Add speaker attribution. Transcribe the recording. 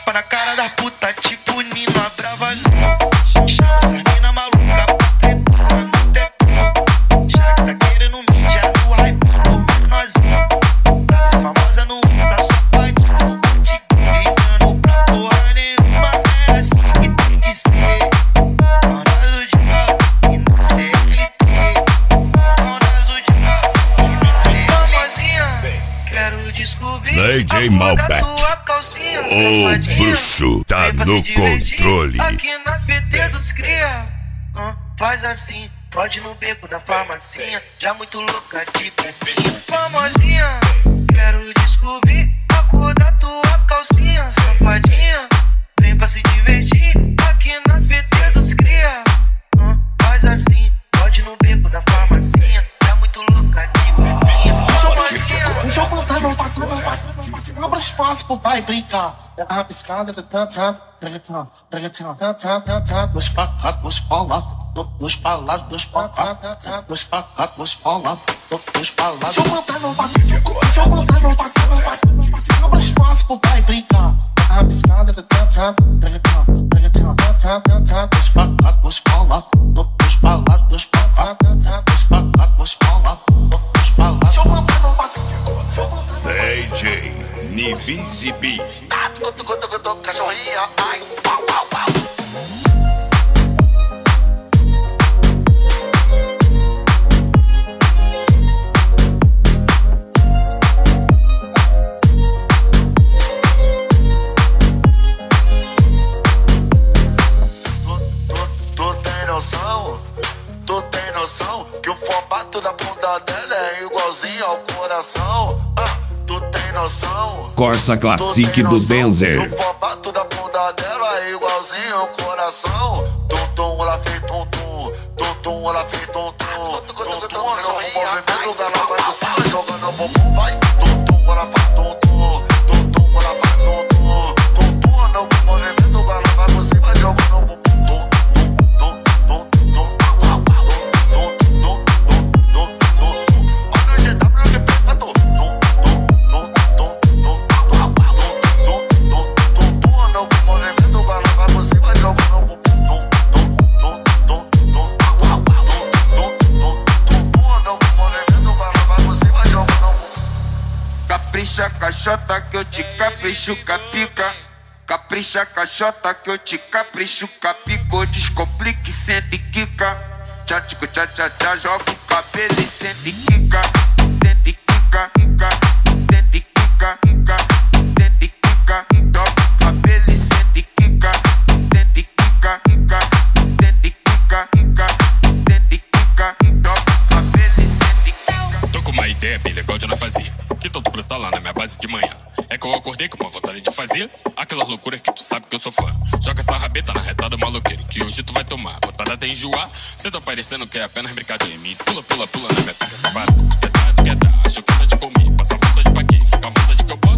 Speaker 1: tapa na cara da puta, tipo Nina Brava. Chama essa mina maluca pra tretar no tetão. Já que tá querendo mídia no hype do menorzinho. Pra ser famosa no Insta, só pode te brigando pra porra nenhuma. É assim que tem que ser. Dona do dia e não CLT. Dona do dia e não CLT. Famosinha, quero descobrir
Speaker 2: DJ Malbec. O bruxo tá no controle.
Speaker 1: Aqui na PT dos cria. Faz assim, pode no beco da farmacinha. Já muito louca de pepinha. Famosinha, quero descobrir a cor da tua calcinha. Safadinha, vem pra se divertir. Aqui na PT dos cria. Faz assim, pode no beco da farmacinha. Já muito louca de pepinha.
Speaker 3: Deixa eu botar meu passinho, abra espaço pro pai brincar. Pega a piscada, preguetão, dois pra cá, dois pra lá, dois pra lá, dois pra cá, dois pra cá, dois pra lá, dois pra lá. Deixa eu botar meu passinho, abra espaço pro pai brincar. Pega a piscada, preguetão, dois pra cá, dois pra lá, dois pra lá, dois pra cá, dois pra cá, dois pra lá, dois pra lá. Deixa eu botar meu passinho.
Speaker 2: DJ Nivisibi.
Speaker 3: Cachorrinha, ai, pau, pau, pau.
Speaker 4: Tu tem noção que o formato da bunda dela é igualzinho ao coração? Tu tem noção?
Speaker 2: Corsa Classic do Denzer.
Speaker 4: O formato da bunda dela é igualzinho ao coração. Tum-tum, ela fez tum-tum. Tum-tum, ela fez tum-tum. Tum-tum, no movimento, ela vai do cima jogando o bumbum, vai. Tum-tum, ela faz tum-tum. Tum-tum, ela faz tum-tum. Tum-tum, no movimento, ela vai do cima jogando o bumbum.
Speaker 1: Capricha caixota que eu te capricho capica. Capricha caixota que eu te capricho capico. Descomplique, sente quica. Tchá, tico, tchá, tchá, tchá. Joga o cabelo e sente quica. Sente quica, quica. Sente quica, quica. Sente quica, quica. Joga o cabelo e sente quica. Sente quica, quica. Sente quica, quica. Sente quica, quica. Joga o cabelo e sente quica.
Speaker 5: Tô com uma ideia bem legal de não fazer. Que tô pra tá lá na minha base de manhã. É que eu acordei com uma vontade de fazer aquela loucura que tu sabe que eu sou fã. Joga essa rabeta na retada maloqueiro, que hoje tu vai tomar. Botada até enjoar, cê tá parecendo que é apenas brincadeira. Me pula, pula, pula na minha pica, essa barata. Quer dar, acho que ela te comer. Passa a vontade pra quê? Fica a vontade que eu posso.